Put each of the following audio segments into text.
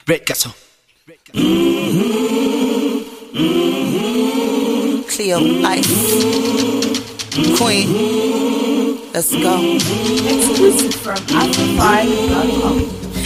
Red Castle. Cleo, Ice, Queen. Let's go. Exclusive from Afro5.com.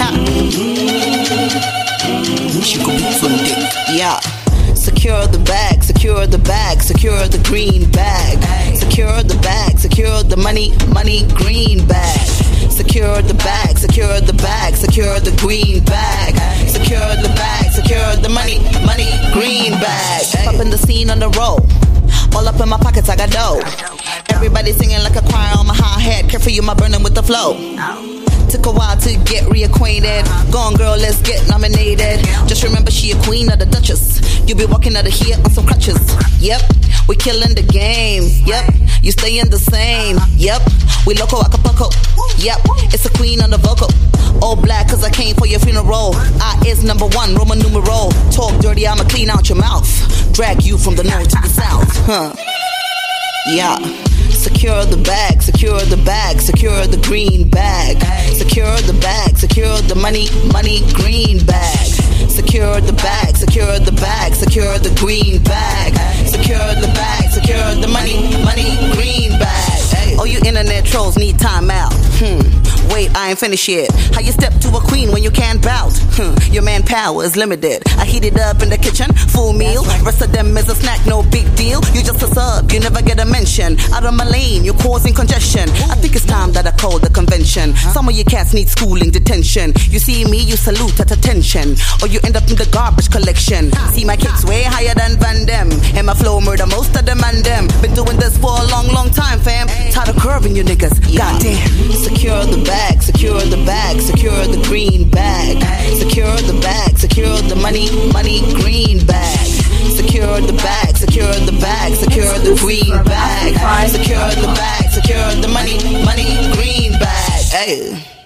She could be Sunday. Yeah. Secure the bag, secure the bag, secure the green bag. Secure the bag, secure the money, green bag. Secure the bag, secure the bag, secure the green bag. Secure the bag, secure the money, green bag. Up in the scene on the roll. All up in my pockets, I got dough. Everybody singing like a choir on my hi-hat. Careful, you my burning with the flow. Took a while to get reacquainted. Go on, girl, let's get nominated. Just remember she a queen of the Duchess. You be walking out of here on some crutches. Yep, we killing the game. Yep, you stayin' the same. Yep, we loco Acapulco. Yep, it's a queen on the vocal. All black cause I came for your funeral. I is number one, Roman numeral. Talk dirty, I'ma clean out your mouth. Drag you from the north to the south. Yeah. Secure the bag, secure the bag, secure the green bag. Secure the bag, secure the money, green bag. Secure the bag, secure the bag, secure the green bag. Secure the bag, secure the money, green bag. Oh, you internet trolls need time out. Wait, I ain't finished yet. How you step to a queen when you can't bout? Your manpower is limited. I heat it up in the kitchen, full meal. Rest of them is a snack, no big deal. You just a sub, you never get a mention. Out of my lane, you're causing congestion. I think it's time that I call the convention. Some of you cats need schooling, detention. You see me, you salute at attention. Or you end up in the garbage collection. See my kicks way higher than Van Damme. And my flow murder most of them and them. Been doing this for a long time, fam. Tired of curving you niggas, goddamn. Secure the bag, secure the bag, secure the green bag. Secure the bag, secure the money, green bag. Secure the bag, secure the bag, secure the green bag. Secure the bag, secure the money, green bag. Hey.